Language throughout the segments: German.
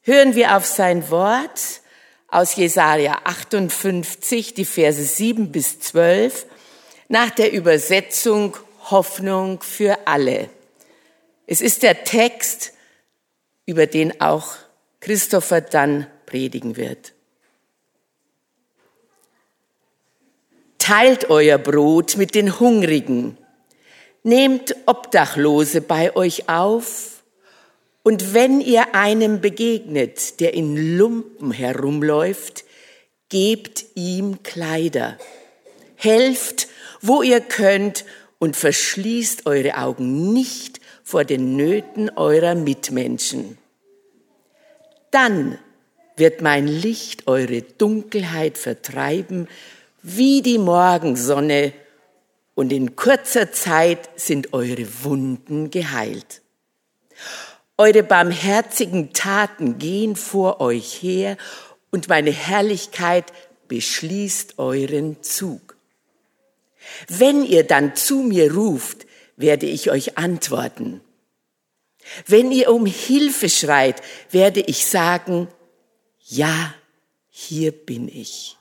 Hören wir auf sein Wort aus Jesaja 58, die Verse 7 bis 12, nach der Übersetzung Hoffnung für alle. Es ist der Text, über den auch Christopher dann predigen wird. Teilt euer Brot mit den Hungrigen, nehmt Obdachlose bei euch auf, und wenn ihr einem begegnet, der in Lumpen herumläuft, gebt ihm Kleider. Helft, wo ihr könnt, und verschließt eure Augen nicht vor den Nöten eurer Mitmenschen. Dann wird mein Licht eure Dunkelheit vertreiben, wie die Morgensonne, und in kurzer Zeit sind eure Wunden geheilt. Eure barmherzigen Taten gehen vor euch her, und meine Herrlichkeit beschließt euren Zug. Wenn ihr dann zu mir ruft, werde ich euch antworten. Wenn ihr um Hilfe schreit, werde ich sagen, ja, hier bin ich.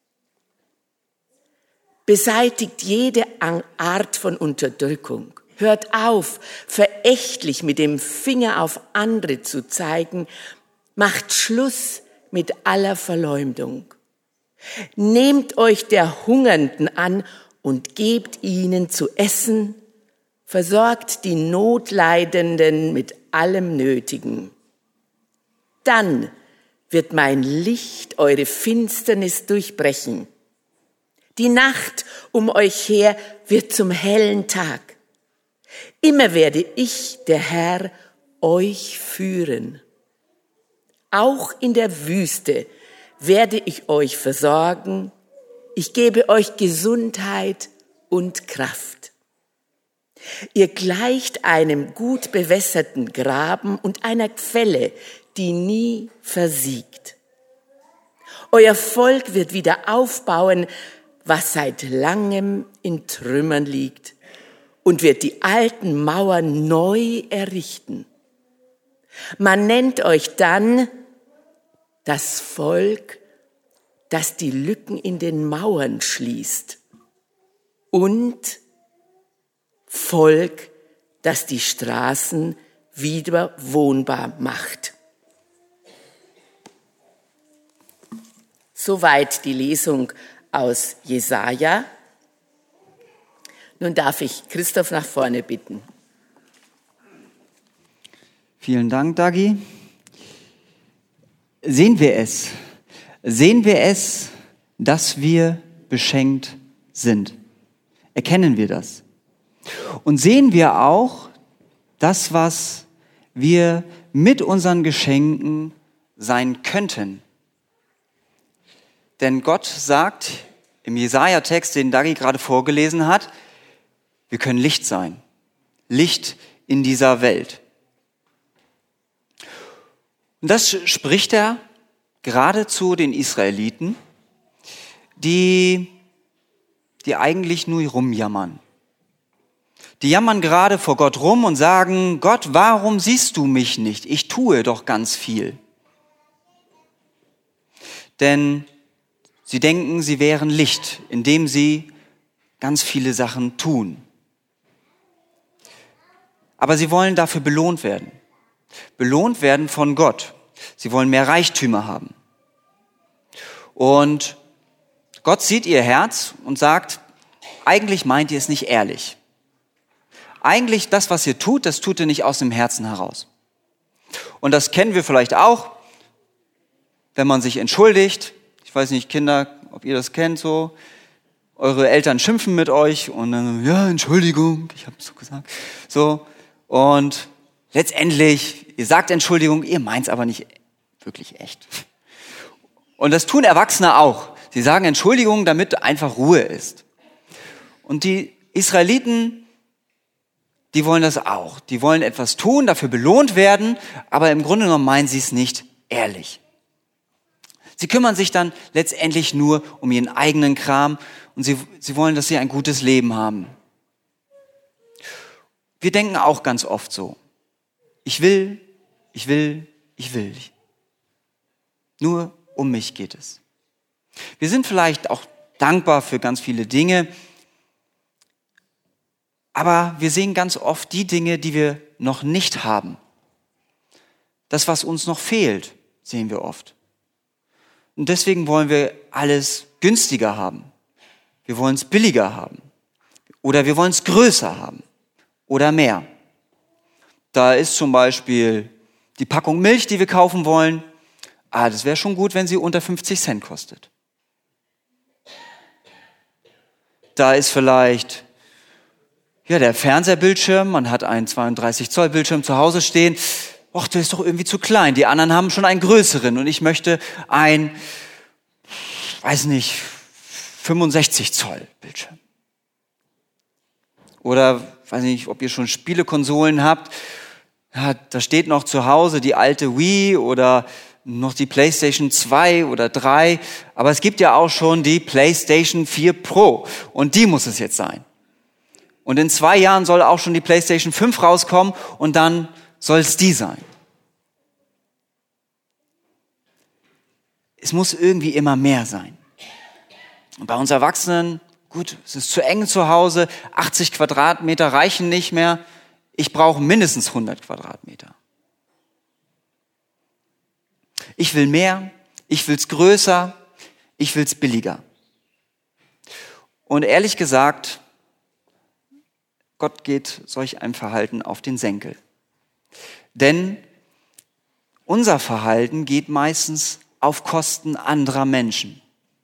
Beseitigt jede Art von Unterdrückung. Hört auf, verächtlich mit dem Finger auf andere zu zeigen. Macht Schluss mit aller Verleumdung. Nehmt euch der Hungernden an und gebt ihnen zu essen. Versorgt die Notleidenden mit allem Nötigen. Dann wird mein Licht eure Finsternis durchbrechen. Die Nacht um euch her wird zum hellen Tag. Immer werde ich, der Herr, euch führen. Auch in der Wüste werde ich euch versorgen. Ich gebe euch Gesundheit und Kraft. Ihr gleicht einem gut bewässerten Graben und einer Quelle, die nie versiegt. Euer Volk wird wieder aufbauen, was seit langem in Trümmern liegt, und wird die alten Mauern neu errichten. Man nennt euch dann das Volk, das die Lücken in den Mauern schließt, und Volk, das die Straßen wieder wohnbar macht. Soweit die Lesung aus Jesaja. Nun darf ich Christoph nach vorne bitten. Vielen Dank, Dagi. Sehen wir es? Sehen wir es, dass wir beschenkt sind? Erkennen wir das? Und sehen wir auch das, was wir mit unseren Geschenken sein könnten? Denn Gott sagt im Jesaja-Text, den Dagi gerade vorgelesen hat, wir können Licht sein. Licht in dieser Welt. Und das spricht er gerade zu den Israeliten, die eigentlich nur rumjammern. Die jammern gerade vor Gott rum und sagen, Gott, warum siehst du mich nicht? Ich tue doch ganz viel. Denn sie denken, sie wären Licht, indem sie ganz viele Sachen tun. Aber sie wollen dafür belohnt werden. Belohnt werden von Gott. Sie wollen mehr Reichtümer haben. Und Gott sieht ihr Herz und sagt, eigentlich meint ihr es nicht ehrlich. Eigentlich das, was ihr tut, das tut ihr nicht aus dem Herzen heraus. Und das kennen wir vielleicht auch, wenn man sich entschuldigt. Ich weiß nicht, Kinder, ob ihr das kennt so. Eure Eltern schimpfen mit euch und dann, ja, Entschuldigung, ich habe es so gesagt. So, und letztendlich, ihr sagt Entschuldigung, ihr meint es aber nicht wirklich echt. Und das tun Erwachsene auch. Sie sagen Entschuldigung, damit einfach Ruhe ist. Und die Israeliten, die wollen das auch. Die wollen etwas tun, dafür belohnt werden, aber im Grunde genommen meinen sie es nicht ehrlich. Sie kümmern sich dann letztendlich nur um ihren eigenen Kram und sie wollen, dass sie ein gutes Leben haben. Wir denken auch ganz oft so. Ich will. Nur um mich geht es. Wir sind vielleicht auch dankbar für ganz viele Dinge, aber wir sehen ganz oft die Dinge, die wir noch nicht haben. Das, was uns noch fehlt, sehen wir oft. Und deswegen wollen wir alles günstiger haben. Wir wollen es billiger haben. Oder wir wollen es größer haben. Oder mehr. Da ist zum Beispiel die Packung Milch, die wir kaufen wollen. Das wäre schon gut, wenn sie unter 50 Cent kostet. Da ist vielleicht der Fernsehbildschirm. Man hat einen 32 Zoll Bildschirm zu Hause stehen. Och, der ist doch irgendwie zu klein. Die anderen haben schon einen größeren und ich möchte ein, 65 Zoll Bildschirm. Oder, weiß nicht, ob ihr schon Spielekonsolen habt. Ja, da steht noch zu Hause die alte Wii oder noch die PlayStation 2 oder 3. Aber es gibt ja auch schon die PlayStation 4 Pro. Und die muss es jetzt sein. Und in 2 Jahren soll auch schon die PlayStation 5 rauskommen und dann soll es die sein. Es muss irgendwie immer mehr sein. Und bei uns Erwachsenen, gut, es ist zu eng zu Hause, 80 Quadratmeter reichen nicht mehr. Ich brauche mindestens 100 Quadratmeter. Ich will mehr, ich will es größer, ich will es billiger. Und ehrlich gesagt, Gott geht solch einem Verhalten auf den Senkel. Denn unser Verhalten geht meistens auf Kosten anderer Menschen.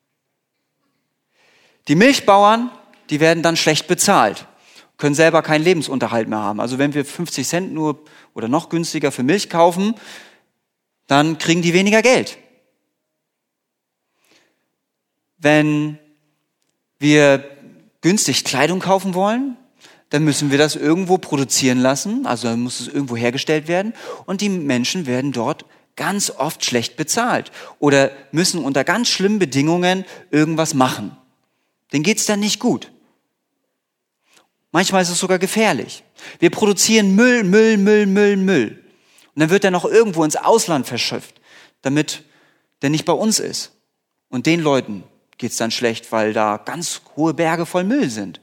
Die Milchbauern, die werden dann schlecht bezahlt, können selber keinen Lebensunterhalt mehr haben. Also wenn wir 50 Cent nur oder noch günstiger für Milch kaufen, dann kriegen die weniger Geld. Wenn wir günstig Kleidung kaufen wollen, dann müssen wir das irgendwo produzieren lassen, also dann muss es irgendwo hergestellt werden und die Menschen werden dort ganz oft schlecht bezahlt oder müssen unter ganz schlimmen Bedingungen irgendwas machen. Denen geht's dann nicht gut. Manchmal ist es sogar gefährlich. Wir produzieren Müll. Und dann wird er noch irgendwo ins Ausland verschifft, damit der nicht bei uns ist. Und den Leuten geht's dann schlecht, weil da ganz hohe Berge voll Müll sind.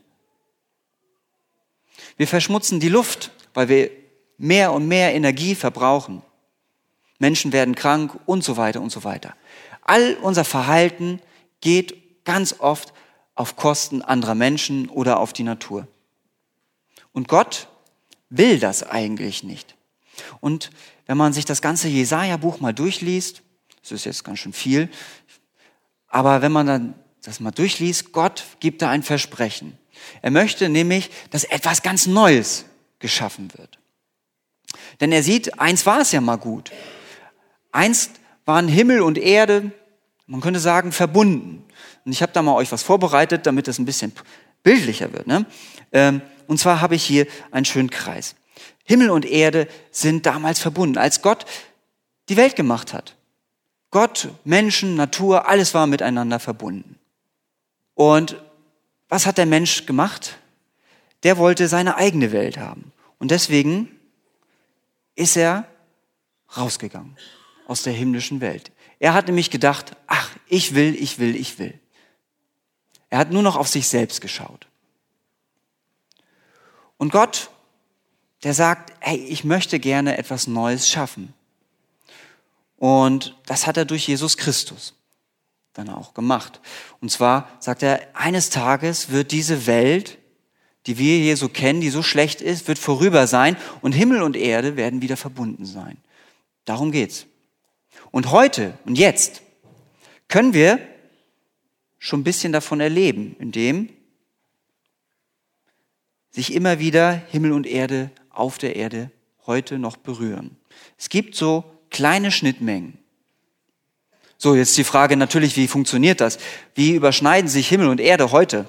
Wir verschmutzen die Luft, weil wir mehr und mehr Energie verbrauchen. Menschen werden krank und so weiter und so weiter. All unser Verhalten geht ganz oft auf Kosten anderer Menschen oder auf die Natur. Und Gott will das eigentlich nicht. Und wenn man sich das ganze Jesaja-Buch mal durchliest, das ist jetzt ganz schön viel, aber wenn man dann das mal durchliest, Gott gibt da ein Versprechen. Er möchte nämlich, dass etwas ganz Neues geschaffen wird. Denn er sieht, eins war es ja mal gut. Einst waren Himmel und Erde, man könnte sagen, verbunden. Und ich habe da mal euch was vorbereitet, damit das ein bisschen bildlicher wird. Ne? Und zwar habe ich hier einen schönen Kreis. Himmel und Erde sind damals verbunden, als Gott die Welt gemacht hat. Gott, Menschen, Natur, alles war miteinander verbunden. Und was hat der Mensch gemacht? Der wollte seine eigene Welt haben. Und deswegen ist er rausgegangen aus der himmlischen Welt. Er hat nämlich gedacht, ich will. Er hat nur noch auf sich selbst geschaut. Und Gott, der sagt, ich möchte gerne etwas Neues schaffen. Und das hat er durch Jesus Christus dann auch gemacht. Und zwar sagt er, eines Tages wird diese Welt, die wir hier so kennen, die so schlecht ist, wird vorüber sein und Himmel und Erde werden wieder verbunden sein. Darum geht's. Und heute und jetzt können wir schon ein bisschen davon erleben, indem sich immer wieder Himmel und Erde auf der Erde heute noch berühren. Es gibt so kleine Schnittmengen. So, jetzt die Frage natürlich, wie funktioniert das? Wie überschneiden sich Himmel und Erde heute?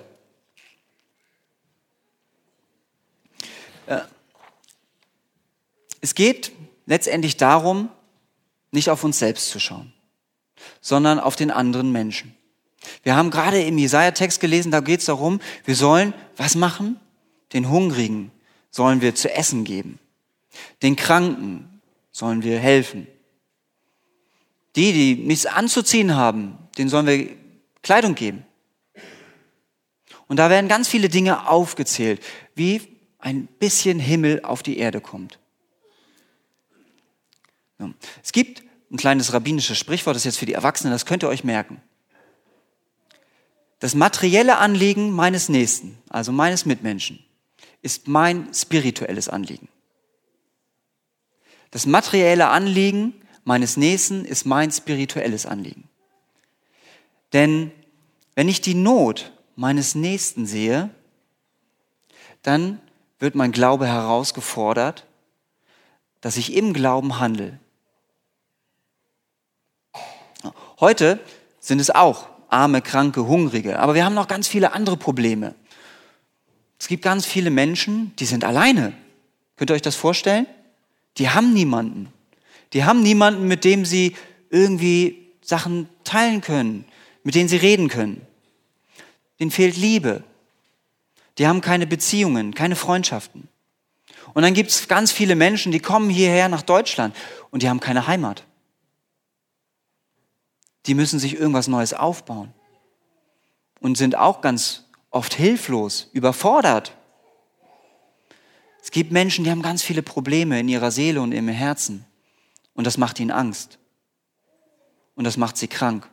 Es geht letztendlich darum, nicht auf uns selbst zu schauen, sondern auf den anderen Menschen. Wir haben gerade im Jesaja-Text gelesen, da geht es darum, wir sollen was machen? Den Hungrigen sollen wir zu essen geben. Den Kranken sollen wir helfen. Die nichts anzuziehen haben, denen sollen wir Kleidung geben. Und da werden ganz viele Dinge aufgezählt, wie ein bisschen Himmel auf die Erde kommt. Es gibt ein kleines rabbinisches Sprichwort, das ist jetzt für die Erwachsenen, das könnt ihr euch merken. Das materielle Anliegen meines Nächsten, also meines Mitmenschen, ist mein spirituelles Anliegen. Das materielle Anliegen meines Nächsten ist mein spirituelles Anliegen. Denn wenn ich die Not meines Nächsten sehe, dann wird mein Glaube herausgefordert, dass ich im Glauben handle. Heute sind es auch Arme, Kranke, Hungrige, aber wir haben noch ganz viele andere Probleme. Es gibt ganz viele Menschen, die sind alleine. Könnt ihr euch das vorstellen? Die haben niemanden. Die haben niemanden, mit dem sie irgendwie Sachen teilen können, mit denen sie reden können. Denen fehlt Liebe. Die haben keine Beziehungen, keine Freundschaften. Und dann gibt es ganz viele Menschen, die kommen hierher nach Deutschland und die haben keine Heimat. Die müssen sich irgendwas Neues aufbauen und sind auch ganz oft hilflos, überfordert. Es gibt Menschen, die haben ganz viele Probleme in ihrer Seele und im Herzen. Und das macht ihnen Angst. Und das macht sie krank.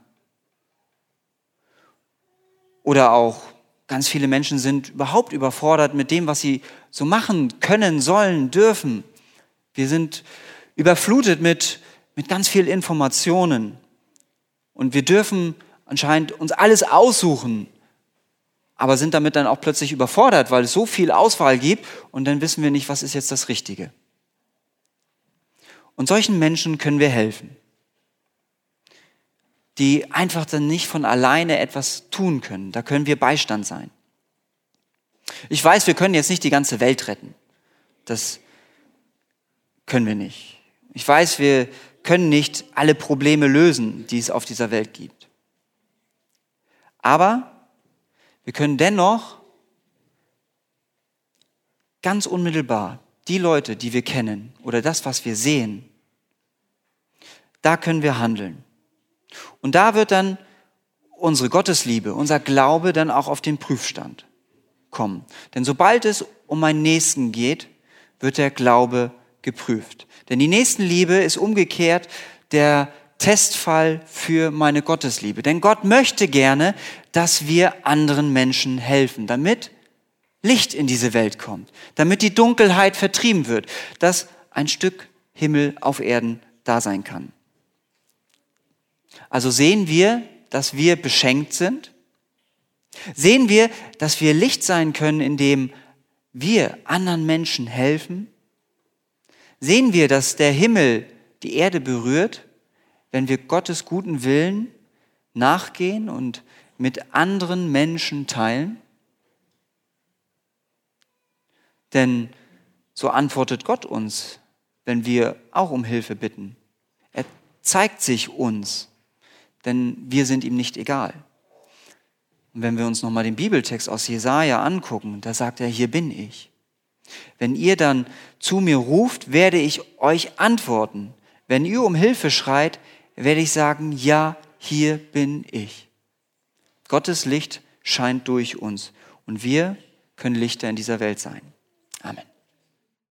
Oder auch ganz viele Menschen sind überhaupt überfordert mit dem, was sie so machen können, sollen, dürfen. Wir sind überflutet mit ganz viel Informationen. Und wir dürfen anscheinend uns alles aussuchen, aber sind damit dann auch plötzlich überfordert, weil es so viel Auswahl gibt und dann wissen wir nicht, was ist jetzt das Richtige. Und solchen Menschen können wir helfen, die einfach dann nicht von alleine etwas tun können. Da können wir Beistand sein. Ich weiß, wir können jetzt nicht die ganze Welt retten. Das können wir nicht. Ich weiß, wir können nicht alle Probleme lösen, die es auf dieser Welt gibt. Aber wir können dennoch ganz unmittelbar die Leute, die wir kennen oder das, was wir sehen, da können wir handeln. Und da wird dann unsere Gottesliebe, unser Glaube dann auch auf den Prüfstand kommen. Denn sobald es um meinen Nächsten geht, wird der Glaube geprüft. Denn die Nächstenliebe ist umgekehrt der Testfall für meine Gottesliebe. Denn Gott möchte gerne, dass wir anderen Menschen helfen, damit Licht in diese Welt kommt, damit die Dunkelheit vertrieben wird, dass ein Stück Himmel auf Erden da sein kann. Also sehen wir, dass wir beschenkt sind? Sehen wir, dass wir Licht sein können, indem wir anderen Menschen helfen? Sehen wir, dass der Himmel die Erde berührt, wenn wir Gottes guten Willen nachgehen und mit anderen Menschen teilen? Denn so antwortet Gott uns, wenn wir auch um Hilfe bitten. Er zeigt sich uns, denn wir sind ihm nicht egal. Und wenn wir uns nochmal den Bibeltext aus Jesaja angucken, da sagt er, hier bin ich. Wenn ihr dann zu mir ruft, werde ich euch antworten. Wenn ihr um Hilfe schreit, werde ich sagen, ja, hier bin ich. Gottes Licht scheint durch uns und wir können Lichter in dieser Welt sein. Amen.